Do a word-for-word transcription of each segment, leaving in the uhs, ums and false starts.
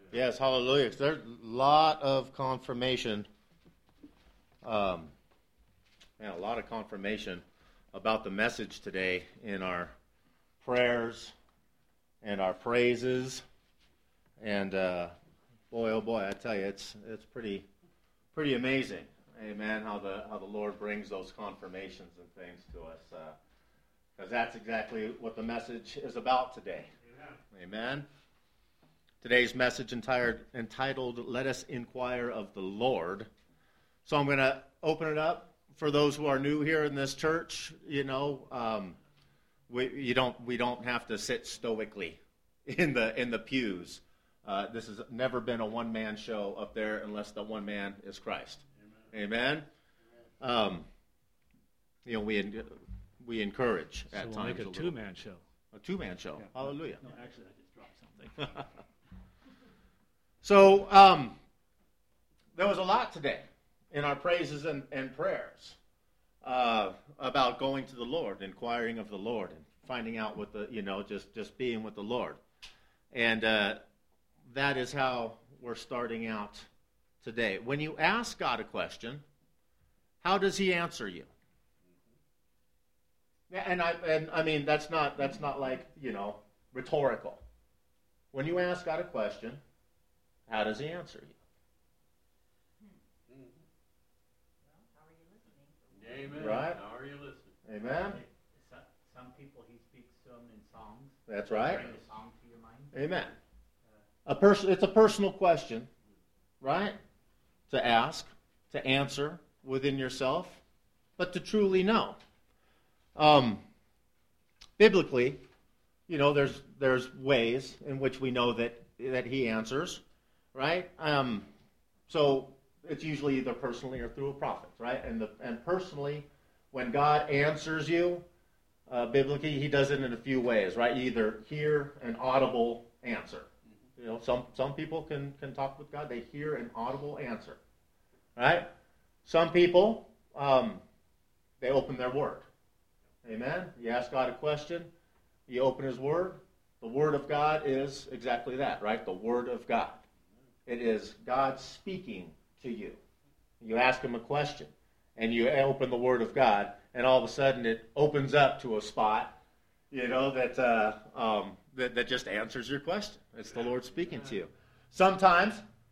Yes, hallelujah. There's a lot of confirmation, um, man, a lot of confirmation about the message today in our prayers and our praises. And uh, boy, oh boy, I tell you, it's it's pretty pretty amazing, amen, how the how the Lord brings those confirmations and things to us, because uh, that's exactly what the message is about today. Amen. Amen. Today's message entitled, entitled, Let Us Inquire of the Lord. So I'm going to open it up for those who are new here in this church. You know, um, we you don't we don't have to sit stoically in the in the pews. Uh, this has never been a one-man show up there unless the one man is Christ. Amen. Amen. Um, you know, we we encourage so at we'll times. make a, a two-man show. A two-man show. Yeah. Hallelujah. No, actually, I just dropped something. So, um, there was a lot today in our praises and, and prayers uh, about going to the Lord, inquiring of the Lord, and finding out what the, you know, just, just being with the Lord. And uh, that is how we're starting out today. When you ask God a question, how does He answer you? And I, and I mean, that's not, that's not like, you know, rhetorical. When you ask God a question, how does He answer you? Amen. Right? How are you listening? Amen. Some, some people He speaks to them in songs. That's right. Bring a song to your mind. Amen. A person, it's a personal question, right? To ask, to answer within yourself, but to truly know. Um, biblically, you know, there's there's ways in which we know that that He answers. Right? Um, so it's usually either personally or through a prophet, right? And the and personally, when God answers you, uh, biblically, He does it in a few ways, right? You either hear an audible answer. You know, some some people can, can talk with God. They hear an audible answer, right? Some people, um, they open their Word. Amen? You ask God a question, you open His Word. The Word of God is exactly that, right? The Word of God. It is God speaking to you. You ask Him a question, and you open the Word of God, and all of a sudden it opens up to a spot, you know, that uh, um, that, that just answers your question. It's the Lord speaking to you. Sometimes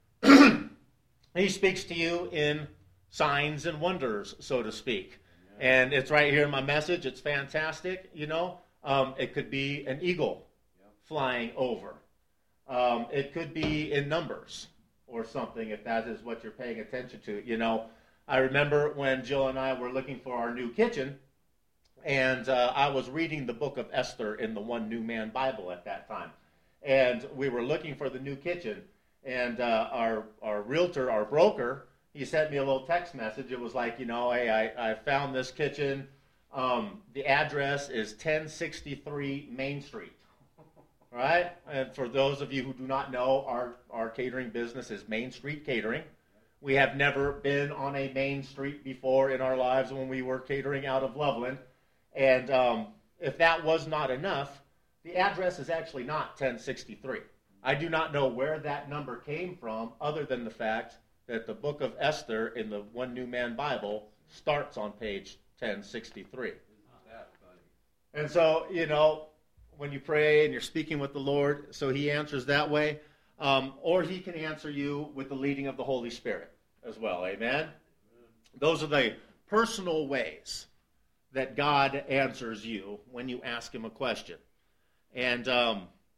He speaks to you in signs and wonders, so to speak. And it's right here in my message. It's fantastic, you know. Um, it could be an eagle flying over. Um, it could be in numbers or something, if that is what you're paying attention to. You know, I remember when Jill and I were looking for our new kitchen, and uh, I was reading the book of Esther in the One New Man Bible at that time. And we were looking for the new kitchen, and uh, our, our realtor, our broker, he sent me a little text message. It was like, you know, hey, I, I found this kitchen. Um, the address is ten sixty-three Main Street. Right? And for those of you who do not know, our, our catering business is Main Street Catering. We have never been on a main street before in our lives when we were catering out of Loveland. And um, if that was not enough, the address is actually not ten sixty-three. I do not know where that number came from other than the fact that the book of Esther in the One New Man Bible starts on page ten sixty-three. Isn't that funny? And so, you know, when you pray and you're speaking with the Lord, so He answers that way. Um, or He can answer you with the leading of the Holy Spirit as well. Amen? Those are the personal ways that God answers you when you ask Him a question. And um,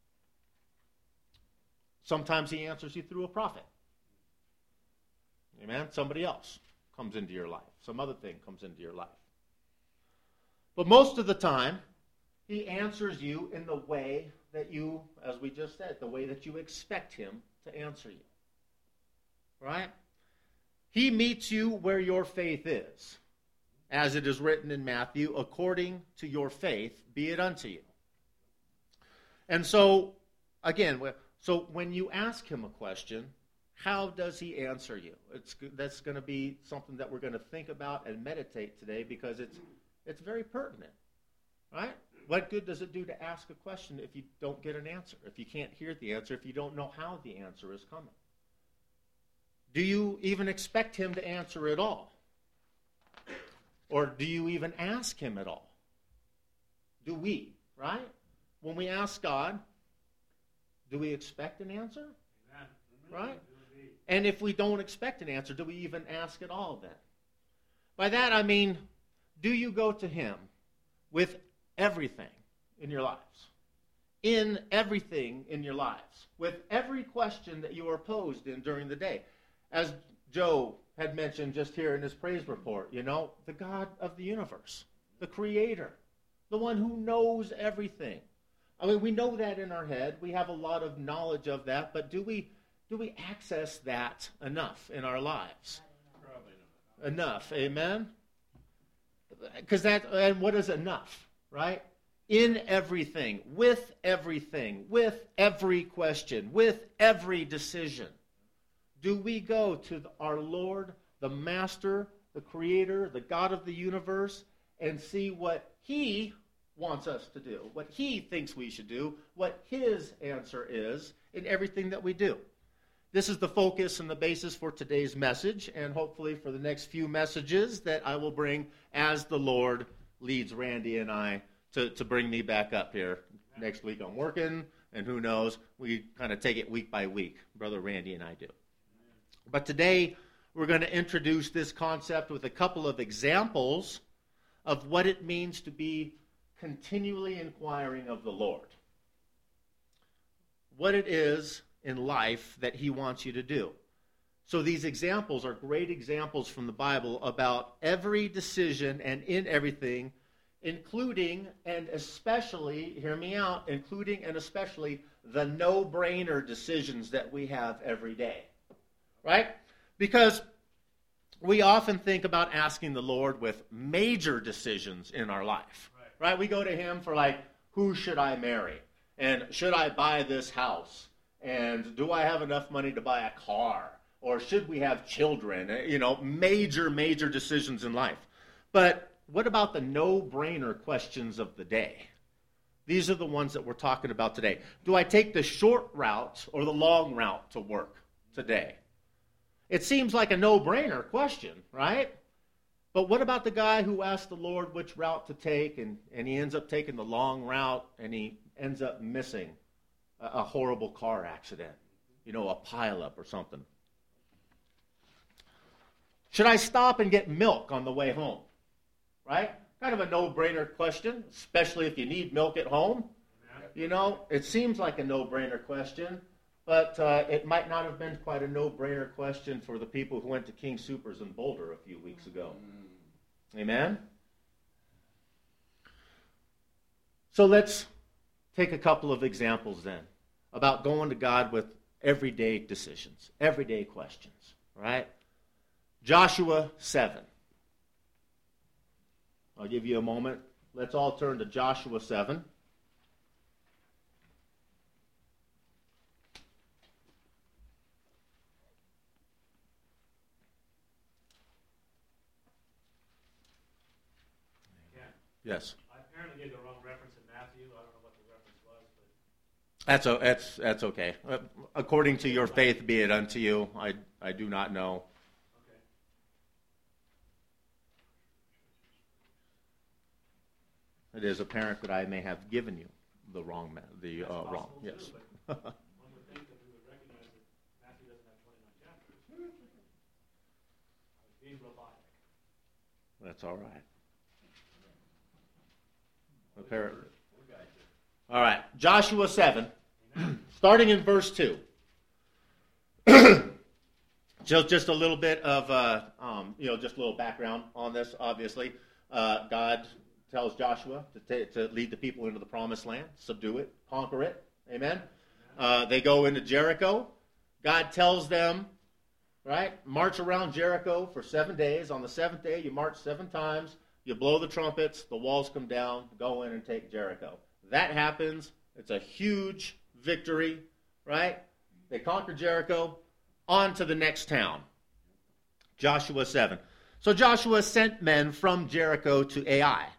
sometimes He answers you through a prophet. Amen? Somebody else comes into your life. Some other thing comes into your life. But most of the time, He answers you in the way that you, as we just said, the way that you expect Him to answer you. Right? He meets you where your faith is. As it is written in Matthew, according to your faith, be it unto you. And so, again, so when you ask Him a question, how does He answer you? It's that's going to be something that we're going to think about and meditate today because it's it's very pertinent. Right? What good does it do to ask a question if you don't get an answer, if you can't hear the answer, if you don't know how the answer is coming? Do you even expect him to answer at all? Or do you even ask him at all? Do we, right? When we ask God, do we expect an answer? Amen. Right? And if we don't expect an answer, do we even ask at all then? By that I mean, do you go to him with everything in your lives? In everything in your lives. With every question that you are posed in during the day. As Joe had mentioned just here in his praise report, you know, the God of the universe, the Creator, the one who knows everything. I mean, we know that in our head. We have a lot of knowledge of that, but do we do we access that enough in our lives? Probably not. Enough, amen? Because that, and what is enough, right? In everything, with everything, with every question, with every decision. Do we go to our Lord, the Master, the Creator, the God of the universe, and see what He wants us to do, what He thinks we should do, what His answer is in everything that we do? This is the focus and the basis for today's message, and hopefully for the next few messages that I will bring as the Lord leads Randy and I to, to bring me back up here. Next week I'm working, and who knows, we kind of take it week by week, Brother Randy and I do. But today, we're going to introduce this concept with a couple of examples of what it means to be continually inquiring of the Lord. What it is in life that He wants you to do. So these examples are great examples from the Bible about every decision and in everything, including and especially, hear me out, including and especially the no-brainer decisions that we have every day. Right? Because we often think about asking the Lord with major decisions in our life. Right? Right? We go to Him for like, who should I marry? And should I buy this house? And do I have enough money to buy a car? Or should we have children? You know, major, major decisions in life. But what about the no-brainer questions of the day? These are the ones that we're talking about today. Do I take the short route or the long route to work today? It seems like a no-brainer question, right? But what about the guy who asked the Lord which route to take, and, and he ends up taking the long route, and he ends up missing a, a horrible car accident, you know, a pileup or something? Should I stop and get milk on the way home? Right? Kind of a no-brainer question, especially if you need milk at home. You know, it seems like a no-brainer question. But uh, it might not have been quite a no-brainer question for the people who went to King Soopers in Boulder a few weeks ago. Mm. Amen? So let's take a couple of examples then about going to God with everyday decisions, everyday questions, right? Joshua seven. I'll give you a moment. Let's all turn to Joshua seven. Yes. I apparently gave the wrong reference in Matthew. I don't know what the reference was, but That's o- that's that's okay. Uh, according to your faith be it unto you. I I do not know. okay. It is apparent that I may have given you the wrong ma- the That's uh, wrong. possible too, Yes. but one would think that we would recognize that Matthew doesn't have twenty-nine chapters. I was being robotic. That's all right. Apparently. All right, Joshua seven, starting in verse two. just, just a little bit of, uh, um, you know, just a little background on this, obviously. Uh, God tells Joshua to, t- to lead the people into the promised land, subdue it, conquer it. Amen? Uh, they go into Jericho. God tells them, right, march around Jericho for seven days. On the seventh day, you march seven times. You blow the trumpets, the walls come down, go in and take Jericho. That happens. It's a huge victory, right? They conquer Jericho. On to the next town. Joshua seven. So Joshua sent men from Jericho to Ai,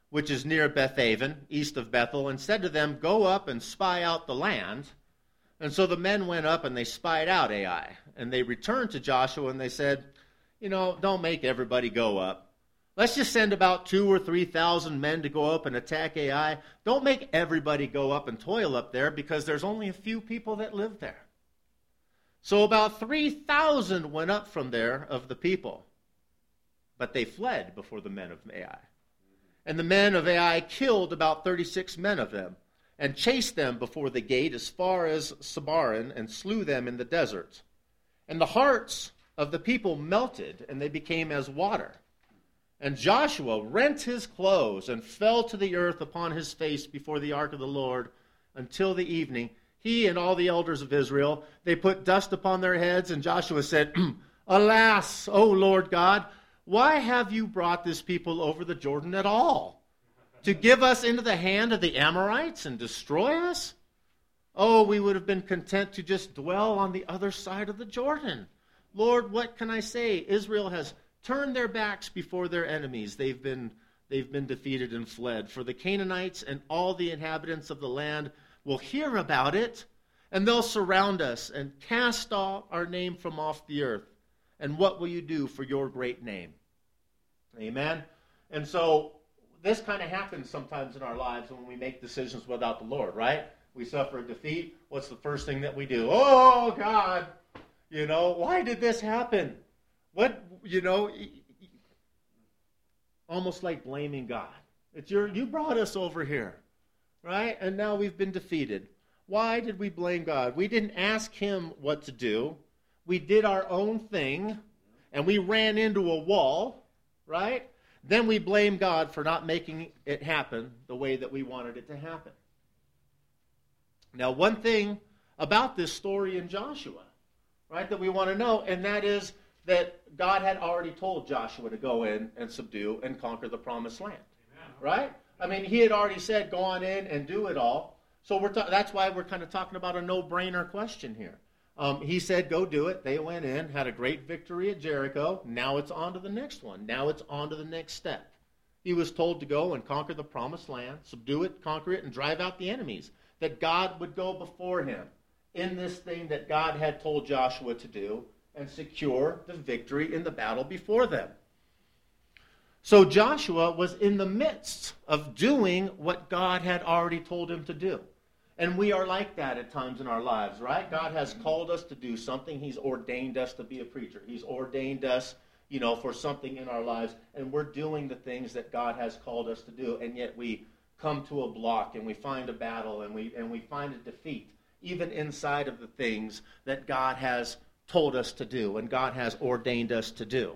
which is near Bethaven, east of Bethel, and said to them, go up and spy out the land. And so the men went up and they spied out Ai. And they returned to Joshua and they said, you know, don't make everybody go up. Let's just send about two or three thousand men to go up and attack Ai. Don't make everybody go up and toil up there because there's only a few people that live there. So about three thousand went up from there of the people. But they fled before the men of Ai. And the men of Ai killed about thirty-six men of them, and chased them before the gate as far as Sabaran, and slew them in the desert. And the hearts of the people melted, and they became as water. And Joshua rent his clothes, and fell to the earth upon his face before the ark of the Lord until the evening. He and all the elders of Israel, they put dust upon their heads, and Joshua said, Alas, O Lord God, why have you brought this people over the Jordan at all? To give us into the hand of the Amorites and destroy us? Oh, we would have been content to just dwell on the other side of the Jordan. Lord, what can I say? Israel has turned their backs before their enemies. They've been, they've been defeated and fled. For the Canaanites and all the inhabitants of the land will hear about it, and they'll surround us and cast off our name from off the earth. And what will you do for your great name? Amen. And so this kind of happens sometimes in our lives when we make decisions without the Lord, right? We suffer a defeat. What's the first thing that we do? Oh, God, you know, why did this happen? What, you know, almost like blaming God. It's your, you brought us over here, right? And now we've been defeated. Why did we blame God? We didn't ask him what to do. We did our own thing, and we ran into a wall, right? Then we blame God for not making it happen the way that we wanted it to happen. Now, one thing about this story in Joshua, right, that we want to know, and that is that God had already told Joshua to go in and subdue and conquer the promised land, Amen. Right? I mean, he had already said, go on in and do it all. So we're ta- that's why we're kind of talking about a no-brainer question here. Um, he said, go do it. They went in, had a great victory at Jericho. Now it's on to the next one. Now it's on to the next step. He was told to go and conquer the promised land, subdue it, conquer it, and drive out the enemies. That God would go before him in this thing that God had told Joshua to do and secure the victory in the battle before them. So Joshua was in the midst of doing what God had already told him to do. And we are like that at times in our lives, right? God has called us to do something. He's ordained us to be a preacher. He's ordained us, you know, for something in our lives. And we're doing the things that God has called us to do. And yet we come to a block and we find a battle and we and we find a defeat, even inside of the things that God has told us to do and God has ordained us to do.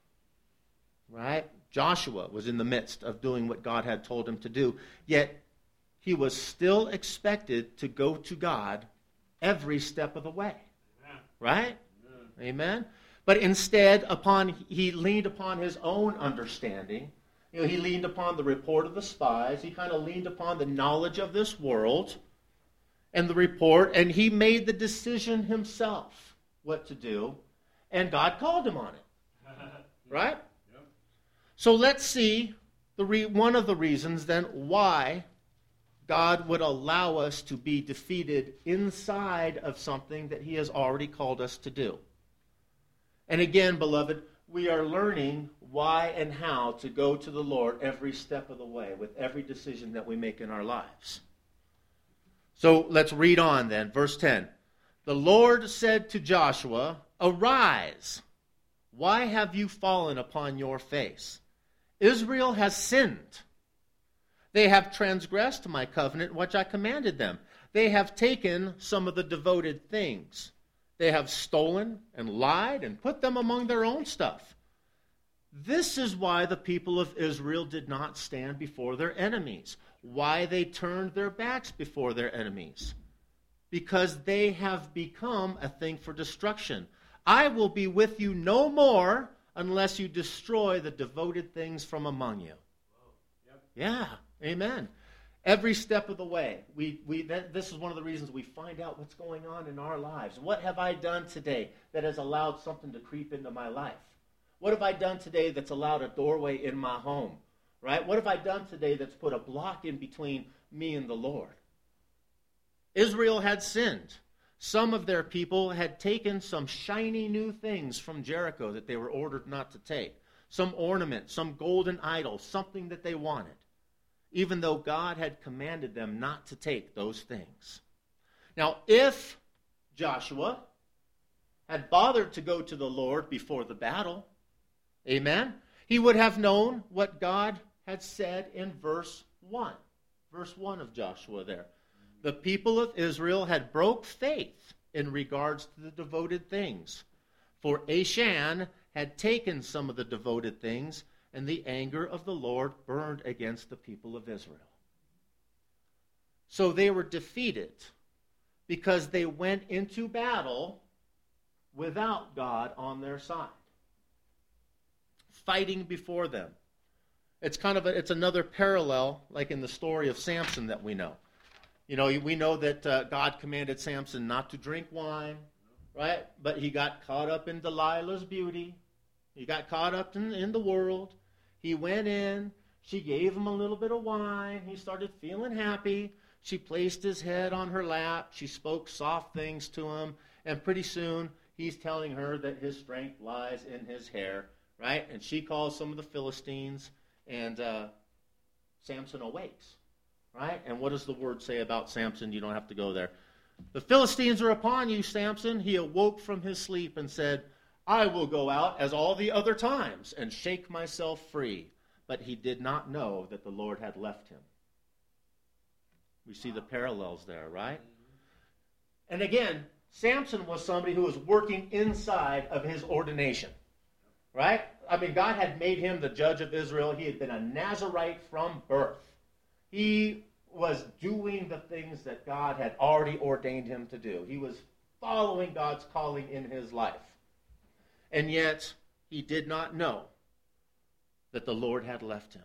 Right? Joshua was in the midst of doing what God had told him to do. Yet he was still expected to go to God every step of the way. Amen. Right? Amen. Amen. But instead, upon he leaned upon his own understanding. You know, he leaned upon the report of the spies. He kind of leaned upon the knowledge of this world and the report, and he made the decision himself what to do, and God called him on it. Right? Yep. So let's see the re- one of the reasons then why God would allow us to be defeated inside of something that he has already called us to do. And again, beloved, we are learning why and how to go to the Lord every step of the way with every decision that we make in our lives. So let's read on then. Verse ten. The Lord said to Joshua, Arise, why have you fallen upon your face? Israel has sinned. They have transgressed my covenant which I commanded them. They have taken some of the devoted things. They have stolen and lied and put them among their own stuff. This is why the people of Israel did not stand before their enemies, why they turned their backs before their enemies. Because they have become a thing for destruction. I will be with you no more unless you destroy the devoted things from among you. Yep. Yeah, amen. Every step of the way, we, we that, this is one of the reasons we find out what's going on in our lives. What have I done today that has allowed something to creep into my life? What have I done today that's allowed a doorway in my home, right? What have I done today that's put a block in between me and the Lord? Israel had sinned. Some of their people had taken some shiny new things from Jericho that they were ordered not to take. Some ornament, some golden idol, something that they wanted, even though God had commanded them not to take those things. Now, if Joshua had bothered to go to the Lord before the battle, amen, he would have known what God had said in verse one. Verse one of Joshua there. The people of Israel had broke faith in regards to the devoted things. For Achan had taken some of the devoted things, and the anger of the Lord burned against the people of Israel. So they were defeated because they went into battle without God on their side, fighting before them. It's kind of a, it's another parallel, like in the story of Samson that we know. You know, we know that uh, God commanded Samson not to drink wine, right? But he got caught up in Delilah's beauty. He got caught up in, in the world. He went in. She gave him a little bit of wine. He started feeling happy. She placed his head on her lap. She spoke soft things to him. And pretty soon, he's telling her that his strength lies in his hair, right? And she calls some of the Philistines, and uh, Samson awakes. Right? And what does the word say about Samson? You don't have to go there. The Philistines are upon you, Samson. He awoke from his sleep and said, I will go out as all the other times and shake myself free. But he did not know that the Lord had left him. We see the parallels there, right? And again, Samson was somebody who was working inside of his ordination. Right? I mean, God had made him the judge of Israel. He had been a Nazirite from birth. He was doing the things that God had already ordained him to do. He was following God's calling in his life. And yet, he did not know that the Lord had left him.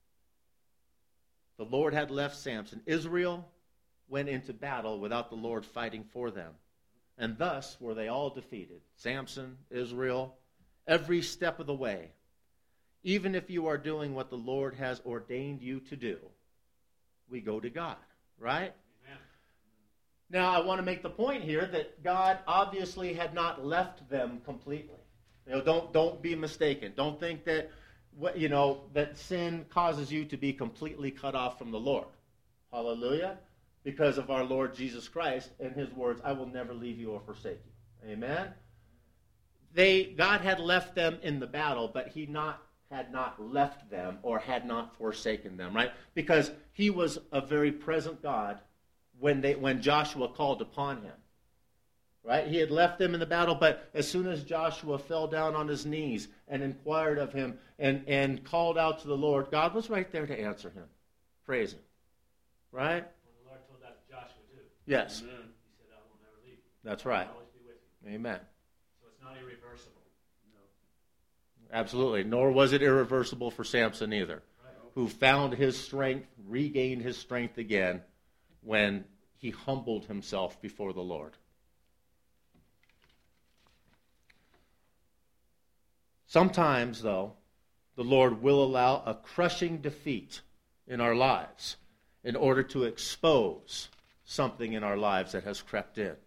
The Lord had left Samson. Israel went into battle without the Lord fighting for them. And thus were they all defeated. Samson, Israel, every step of the way. Even if you are doing what the Lord has ordained you to do, we go to God, right? Amen. Now, I want to make the point here that God obviously had not left them completely. You know, don't don't be mistaken. Don't think that what you know that sin causes you to be completely cut off from the Lord. Hallelujah! Because of our Lord Jesus Christ and His words, "I will never leave you or forsake you." Amen. They God had left them in the battle, but He not. had not left them or had not forsaken them, right? Because he was a very present God when they when Joshua called upon him, right? He had left them in the battle, but as soon as Joshua fell down on his knees and inquired of him and, and called out to the Lord, God was right there to answer him. Praise him, right? Well, the Lord told that to Joshua too. Yes. Amen. He said, I will never leave you. That's right. I'll always be with you. Amen. So it's not irreversible. Absolutely. Nor was it irreversible for Samson either, Right. who found his strength, regained his strength again when he humbled himself before the Lord. Sometimes, though, the Lord will allow a crushing defeat in our lives in order to expose something in our lives that has crept in.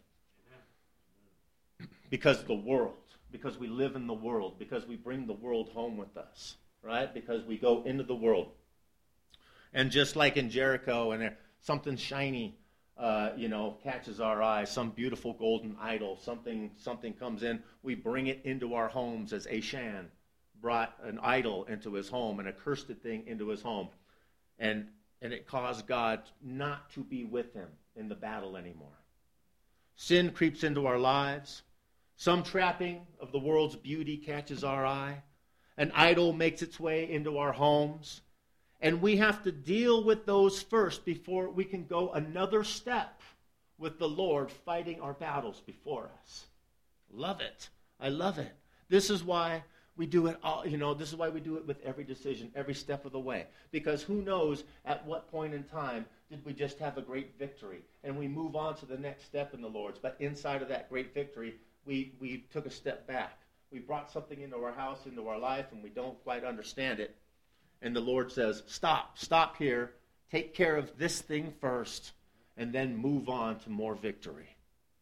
Because the world. Because we live in the world, because we bring the world home with us, right? Because we go into the world. And just like in Jericho, and there, something shiny, uh, you know, catches our eye, some beautiful golden idol, something something comes in, we bring it into our homes as Achan brought an idol into his home, an accursed thing into his home. And, and it caused God not to be with him in the battle anymore. Sin creeps into our lives. Some trapping of the world's beauty catches our eye. An idol makes its way into our homes. And we have to deal with those first before we can go another step with the Lord fighting our battles before us. Love it. I love it. This is why we do it all, you know, this is why we do it with every decision, every step of the way. Because who knows at what point in time did we just have a great victory and we move on to the next step in the Lord's. But inside of that great victory, We, we took a step back. We brought something into our house, into our life, and we don't quite understand it. And the Lord says, stop, stop here. Take care of this thing first, and then move on to more victory.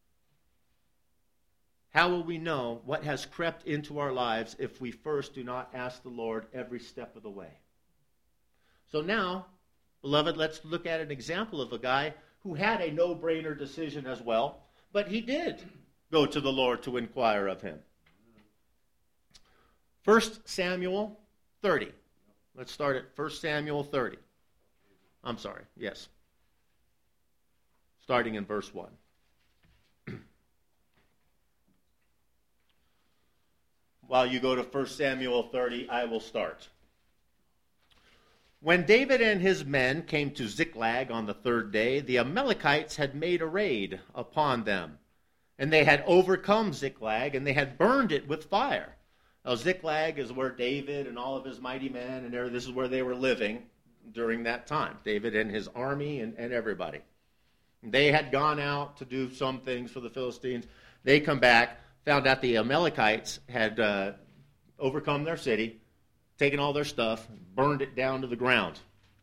How will we know what has crept into our lives if we first do not ask the Lord every step of the way? So now, beloved, let's look at an example of a guy who had a no-brainer decision as well, but he did go to the Lord to inquire of him. First Samuel thirty. Let's start at First Samuel thirty. I'm sorry, yes. Starting in verse one. While you go to First Samuel thirty, I will start. When David and his men came to Ziklag on the third day, the Amalekites had made a raid upon them. And they had overcome Ziklag, and they had burned it with fire. Now, Ziklag is where David and all of his mighty men, and this is where they were living during that time. David and his army and, and everybody. They had gone out to do some things for the Philistines. They come back, found out the Amalekites had uh, overcome their city, taken all their stuff, burned it down to the ground.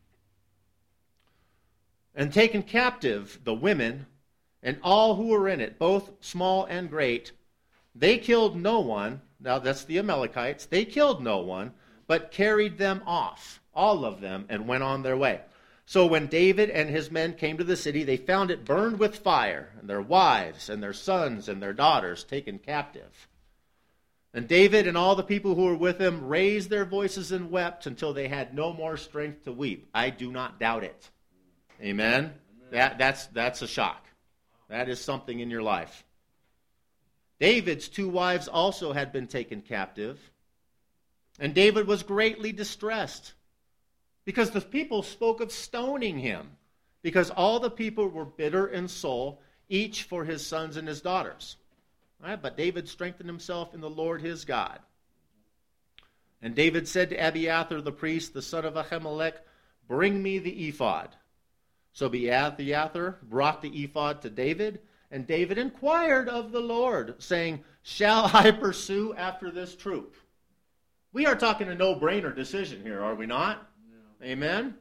And taken captive the women and all who were in it, both small and great. They killed no one. Now that's the Amalekites. They killed no one, but carried them off, all of them, and went on their way. So when David and his men came to the city, they found it burned with fire, and their wives and their sons and their daughters taken captive. And David and all the people who were with him raised their voices and wept until they had no more strength to weep. I do not doubt it. Amen? Amen. That, that's, that's a shock. That is something in your life. David's two wives also had been taken captive. And David was greatly distressed because the people spoke of stoning him, because all the people were bitter in soul, each for his sons and his daughters. All right, but David strengthened himself in the Lord his God. And David said to Abiathar the priest, the son of Ahimelech, bring me the ephod. So Abiathar brought the ephod to David, and David inquired of the Lord, saying, shall I pursue after this troop? We are talking a no-brainer decision here, are we not? No. Amen?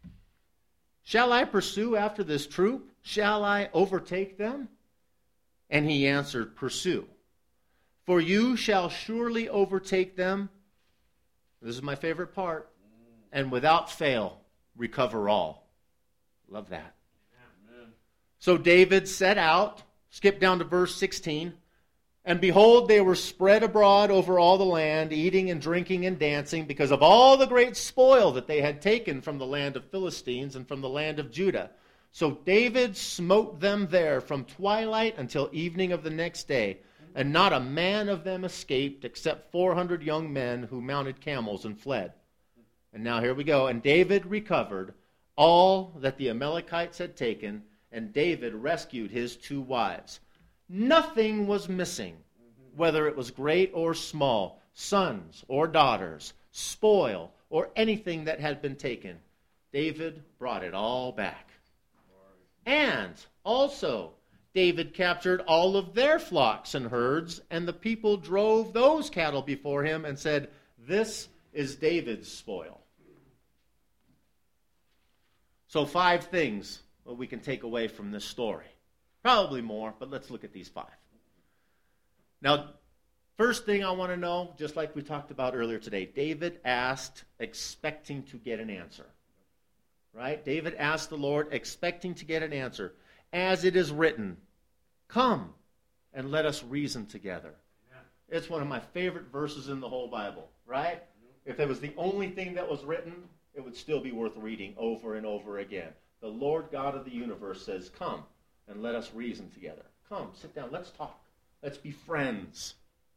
Shall I pursue after this troop? Shall I overtake them? And he answered, pursue. For you shall surely overtake them. This is my favorite part. And without fail, recover all. Love that. Amen. So David set out, skip down to verse sixteen. And behold, they were spread abroad over all the land, eating and drinking and dancing, because of all the great spoil that they had taken from the land of Philistines and from the land of Judah. So David smote them there from twilight until evening of the next day, and not a man of them escaped, except four hundred young men who mounted camels and fled. And now here we go. And David recovered all that the Amalekites had taken, and David rescued his two wives. Nothing was missing, whether it was great or small, sons or daughters, spoil, or anything that had been taken. David brought it all back. And also, David captured all of their flocks and herds, and the people drove those cattle before him and said, this is David's spoil. So five things that we can take away from this story. Probably more, but let's look at these five. Now, first thing I want to know, just like we talked about earlier today, David asked expecting to get an answer. Right? David asked the Lord expecting to get an answer. As it is written, come and let us reason together. Yeah. It's one of my favorite verses in the whole Bible, right? If it was the only thing that was written, it would still be worth reading over and over again. The Lord God of the universe says, come and let us reason together. Come, sit down, let's talk. Let's be friends.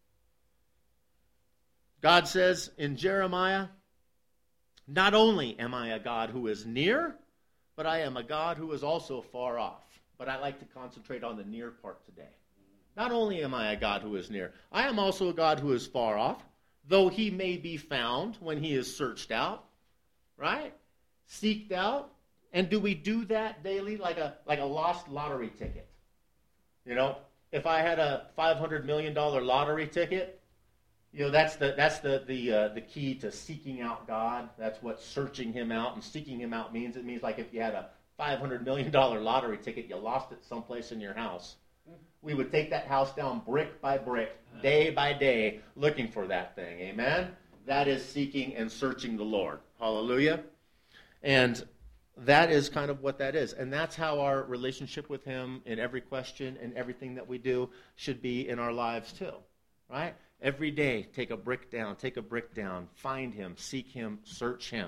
God says in Jeremiah, not only am I a God who is near, but I am a God who is also far off. But I like to concentrate on the near part today. Not only am I a God who is near, I am also a God who is far off, though he may be found when he is searched out, right? Seeked out. And do we do that daily like a like a lost lottery ticket? You know, if I had a five hundred million dollars lottery ticket, You know, that's the that's the the uh, the key to seeking out God. That's what searching Him out and seeking Him out means. It means like if you had a five hundred million dollars lottery ticket, you lost it someplace in your house. We would take that house down brick by brick, day by day, looking for that thing. Amen? That is seeking and searching the Lord. Hallelujah. And that is kind of what that is. And that's how our relationship with Him in every question and everything that we do should be in our lives too. Right? Every day, take a brick down, take a brick down, find Him, seek Him, search Him.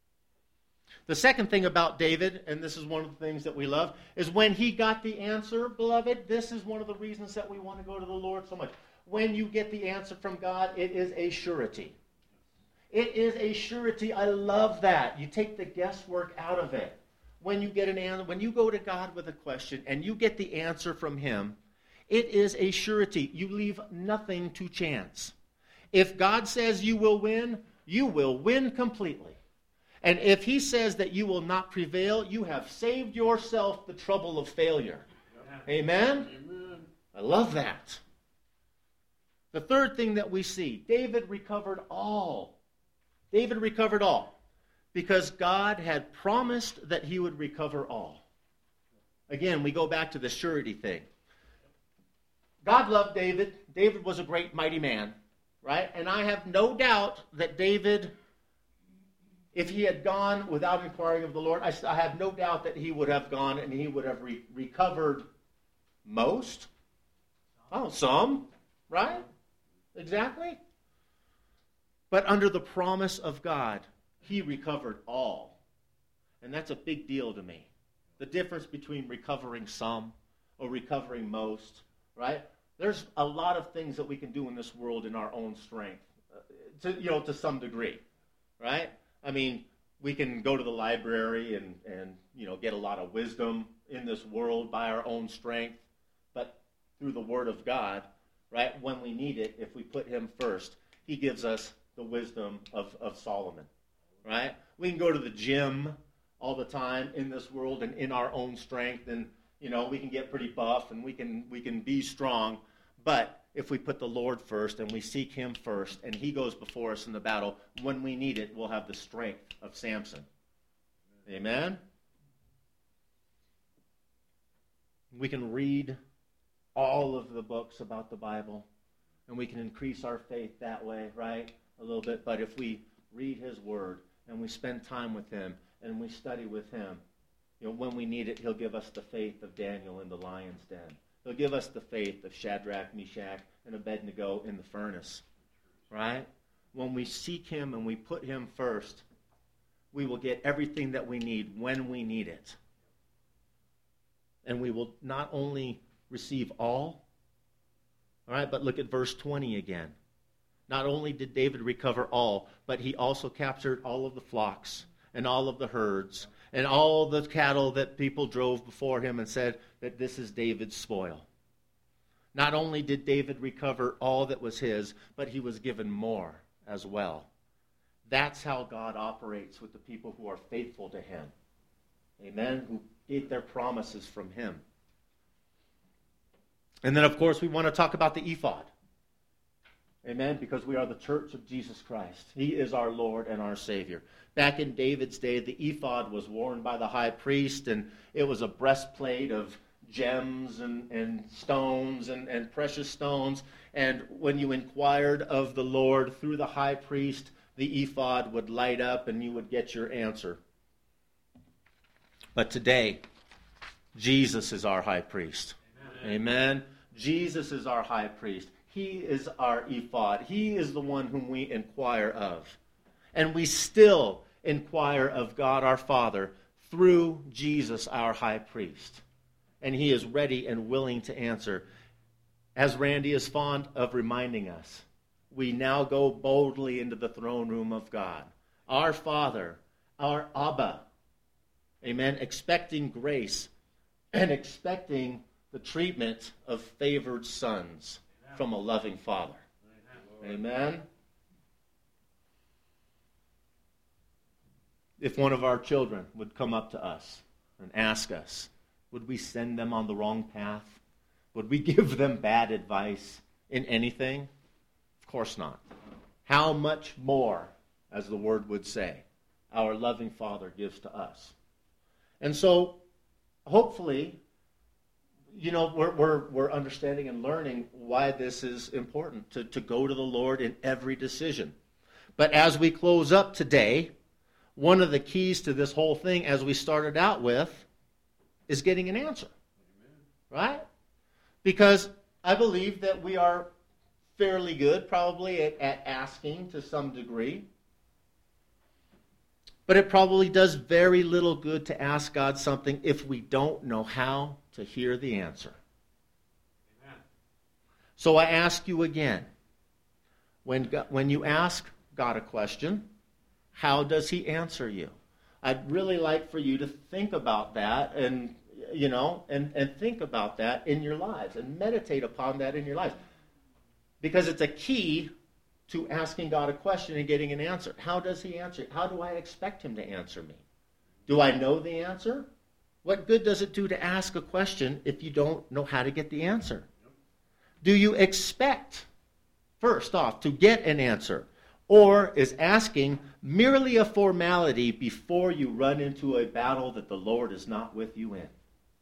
The second thing about David, and this is one of the things that we love, is when he got the answer, beloved, this is one of the reasons that we want to go to the Lord so much. When you get the answer from God, it is a surety. It is a surety. I love that. You take the guesswork out of it. When you get an answer, when you go to God with a question and you get the answer from Him, it is a surety. You leave nothing to chance. If God says you will win, you will win completely. And if He says that you will not prevail, you have saved yourself the trouble of failure. Yep. Amen? Amen? I love that. The third thing that we see, David recovered all. David recovered all because God had promised that He would recover all. Again, we go back to the surety thing. God loved David. David was a great, mighty man, right? And I have no doubt that David, if he had gone without inquiring of the Lord, I, I have no doubt that he would have gone and he would have re- recovered most. Oh, some, right? Exactly. But under the promise of God, he recovered all. And that's a big deal to me. The difference between recovering some or recovering most, right? There's a lot of things that we can do in this world in our own strength, uh, to, you know, to some degree, right? I mean, we can go to the library and, and, you know, get a lot of wisdom in this world by our own strength, but through the Word of God, right, when we need it, if we put Him first, He gives us the wisdom of, of Solomon, right? We can go to the gym all the time in this world and in our own strength, and, you know, we can get pretty buff and we can we can be strong, but if we put the Lord first and we seek Him first and He goes before us in the battle, when we need it, we'll have the strength of Samson. Amen? We can read all of the books about the Bible and we can increase our faith that way, right? A little bit. But if we read His Word and we spend time with Him and we study with Him, you know, when we need it, He'll give us the faith of Daniel in the lion's den. He'll give us the faith of Shadrach, Meshach, and Abednego in the furnace, right? When we seek Him and we put Him first, we will get everything that we need when we need it. And we will not only receive all, all right, but look at verse twenty again. Not only did David recover all, but he also captured all of the flocks and all of the herds and all the cattle that people drove before him and said that this is David's spoil. Not only did David recover all that was his, but he was given more as well. That's how God operates with the people who are faithful to Him. Amen? Who get their promises from Him. And then, of course, we want to talk about the ephod. Amen? Because we are the church of Jesus Christ. He is our Lord and our Savior. Back in David's day, the ephod was worn by the high priest, and it was a breastplate of gems and, and stones and, and precious stones. And when you inquired of the Lord through the high priest, the ephod would light up and you would get your answer. But today, Jesus is our high priest. Amen. Amen. Jesus is our high priest. He is our ephod. He is the one whom we inquire of. And we still inquire of God our Father through Jesus our high priest. And He is ready and willing to answer. As Randy is fond of reminding us, we now go boldly into the throne room of God. Our Father, our Abba. Amen. Expecting grace and expecting the treatment of favored sons from a loving Father. Amen. If one of our children would come up to us and ask us, would we send them on the wrong path? Would we give them bad advice in anything? Of course not. how much more, as the word would say, our loving Father gives to us. And so, hopefully, you know, we're, we're, we're understanding and learning why this is important, to, to go to the Lord in every decision. But as we close up today, one of the keys to this whole thing, as we started out with, is getting an answer. Right? Because I believe that we are fairly good, probably, at, at asking to some degree. But it probably does very little good to ask God something if we don't know how to hear the answer. Amen. So I ask you again, when, God, when you ask God a question, how does he answer you? I'd really like for you to think about that and, you know, and, and think about that in your lives and meditate upon that in your lives. Because it's a key to asking God a question and getting an answer. How does he answer? How do I expect him to answer me? Do I know the answer? What good does it do to ask a question if you don't know how to get the answer? Do you expect, first off, to get an answer? Or is asking merely a formality before you run into a battle that the Lord is not with you in?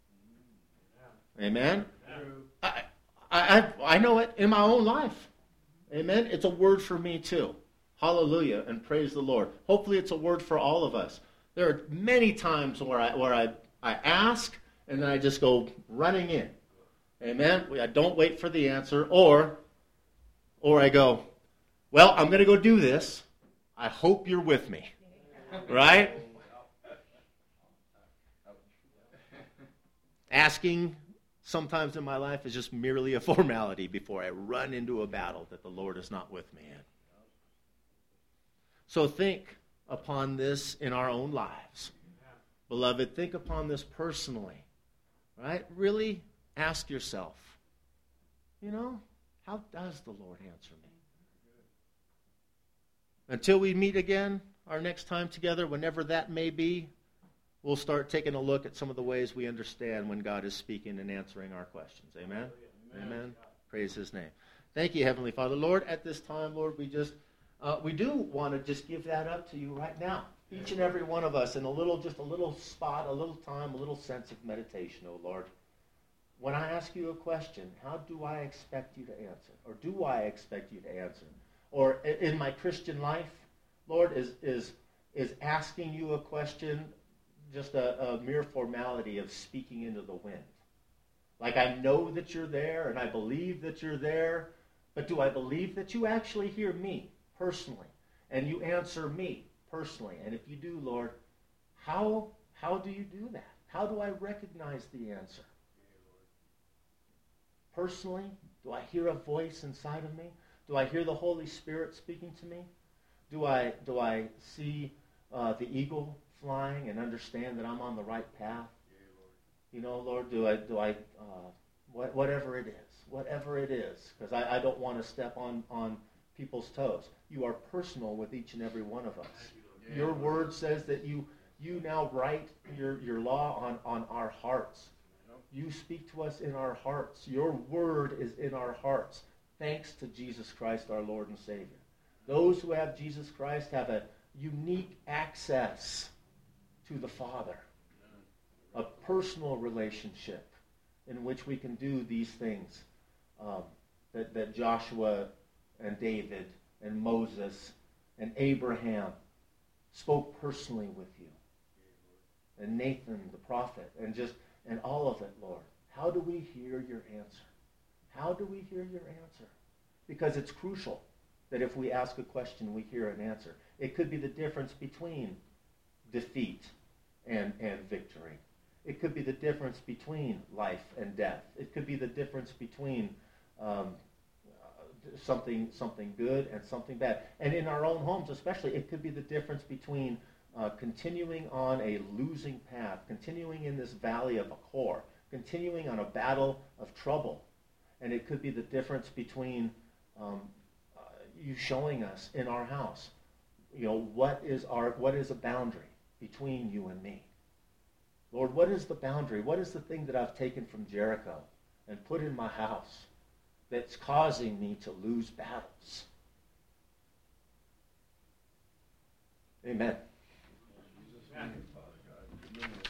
Amen? I, I, I know it in my own life. Amen? It's a word for me too. Hallelujah and praise the Lord. Hopefully it's a word for all of us. There are many times where I where I, I ask and then I just go running in. Amen? I don't wait for the answer. Or, or I go, well, I'm going to go do this. I hope you're with me. Right? Asking sometimes in my life is just merely a formality before I run into a battle that the Lord is not with me in. So think upon this in our own lives. Beloved, think upon this personally. Right? Really ask yourself, you know, how does the Lord answer me? Until we meet again, our next time together, whenever that may be, we'll start taking a look at some of the ways we understand when God is speaking and answering our questions. Amen? Amen. Amen. Praise his name. Thank you, Heavenly Father. Lord, at this time, Lord, we just, uh, we do want to just give that up to you right now. Each and every one of us in a little, just a little spot, a little time, a little sense of meditation, oh Lord. When I ask you a question, how do I expect you to answer? Or do I expect you to answer? Or in my Christian life, Lord, is is is asking you a question just a, a mere formality of speaking into the wind? Like I know that you're there and I believe that you're there, but do I believe that you actually hear me personally and you answer me personally? And if you do, Lord, how how do you do that? How do I recognize the answer? Personally, do I hear a voice inside of me? Do I hear the Holy Spirit speaking to me? Do I do I see uh, the eagle flying and understand that I'm on the right path? You know, Lord, do I do I uh, what, whatever it is, whatever it is, because I, I don't want to step on on people's toes. You are personal with each and every one of us. Your word says that you you now write your your law on on our hearts. You speak to us in our hearts. Your word is in our hearts. Thanks to Jesus Christ, our Lord and Savior. Those who have Jesus Christ have a unique access to the Father. A personal relationship in which we can do these things um, that, that Joshua and David and Moses and Abraham spoke personally with you. And Nathan, the prophet, and just and all of it, Lord. How do we hear your answer? How do we hear your answer? Because it's crucial that if we ask a question, we hear an answer. It could be the difference between defeat and, and victory. It could be the difference between life and death. It could be the difference between um, uh, something something good and something bad. And in our own homes especially, it could be the difference between uh, continuing on a losing path, continuing in this valley of Achor, continuing on a battle of trouble. And it could be the difference between um, uh, you showing us in our house, you know, what is our what is a boundary between you and me. Lord, what is the boundary? What is the thing that I've taken from Jericho and put in my house that's causing me to lose battles? Amen. Amen. Father God.